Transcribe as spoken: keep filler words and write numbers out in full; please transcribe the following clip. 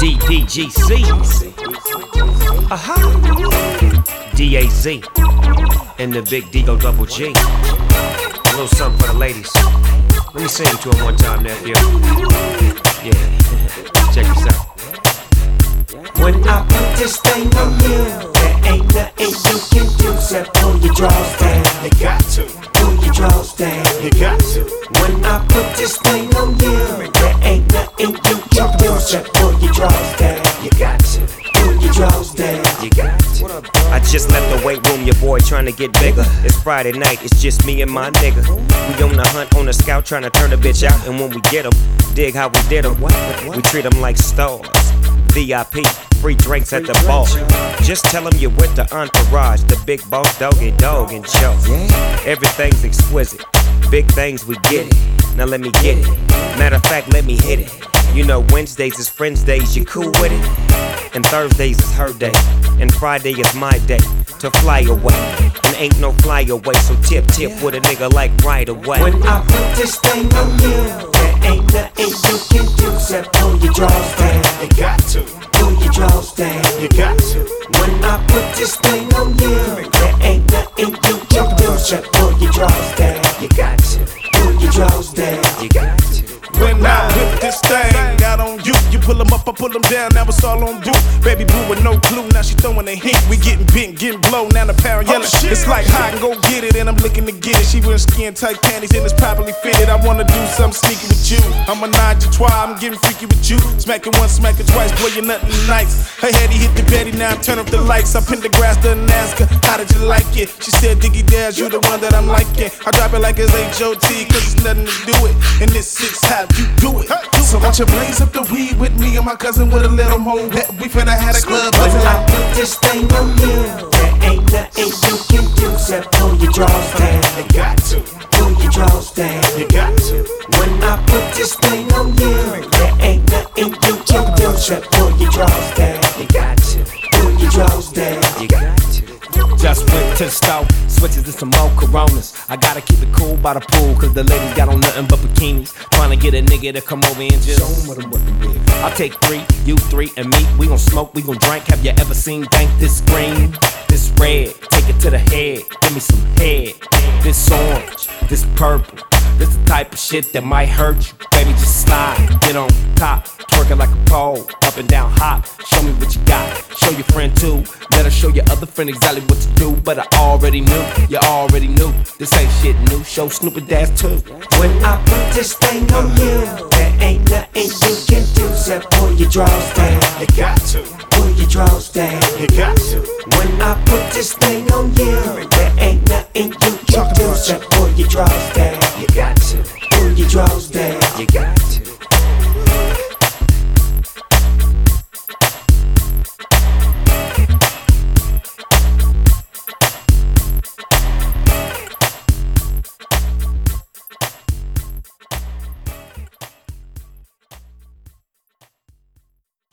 D P G C. Aha. D A Z. And the big D O double G. A little something for the ladies. Let me sing it to them one time, nephew. Yeah. Check this out. When I put this thing on you, there ain't nothing you can do except pull your drawers down. You got to. Pull your drawers down. You got to. When I put this thing on you, there ain't nothing you can do except pull your drawers down. You got to. Pull your drawers down. You got to. I just left the weight room, your boy trying to get bigger. It's Friday night, it's just me and my nigga. We on the hunt, on the scout, trying to turn a bitch out. And when we get them, dig how we did them. We treat them like stars. V I P, free drinks at the bar. Just tell them you're with the entourage, the big boss, doggy dog, and Joe. Everything's exquisite, big things we get it. Now let me get it. Matter of fact, let me hit it. You know Wednesdays is friends days, you cool with it? And Thursdays is her day, and Friday is my day to fly away. And ain't no fly away, so tip tip with a nigga like right away. When I put this thing on you, there ain't nothing you can do except pull your drawers down. You got to. Pull your drawers down. You got to. When I put this thing on you, there ain't nothing you can do except pull your drawers down. You got to. Pull your drawers down. You got to. When I whip this thing out on you, you pull them up, I pull them down, now it's all on you. Baby boo with no clue, now she throwing the heat. We getting bent, getting blown, now the pound yelling. Oh, it's like hide and go get it, and I'm looking to get it. She wearing skin tight panties and it's properly fitted. I wanna do something sneaky with you. I'm a nine to twelve, I'm getting freaky with you. Smacking once, smacking twice, boy, you're nothing nice. Her head, he hit the Betty, now turn up the lights. I pinned the grass, done ask her, how did you like it? She said, Diggy Dash, you the one that I'm liking. I drop it like it's H O T, cause it's nothing to do it. And this six how you do it. So won't you blaze up the weed with me and my cousin with a little more wet? We finna have a club. When I put this thing on you, there ain't nothing you can do except pull your drawers down. You got to. Pull your drawers down. You got to. When I put this thing on you, there ain't nothing you can do except pull your drawers down. You got to. Pull your drawers down. You got to. Just went to the store, switches to some more Coronas. I gotta keep it cool by the pool, cause the ladies got on nothing but bikinis. Trying to get a nigga to come over and just show them what I'm working with. I'll take three, you three, and me. We gon' smoke, we gon' drink. Have you ever seen Dank this green? This red, take it to the head. Give me some head. This orange, this purple. This the type of shit that might hurt you. Baby, just slide, get on top. Twerking like a pole, up and down hop. Show me what you got, show your friend too. Let her show your other friend exactly what to do. But I already knew, you already knew. This ain't shit new, show Snoop a dash too. When I put this thing on you, there ain't nothing you can do except pull your drawers down. You got to. Pull your drawers down. You got to. When I put this thing on you, there ain't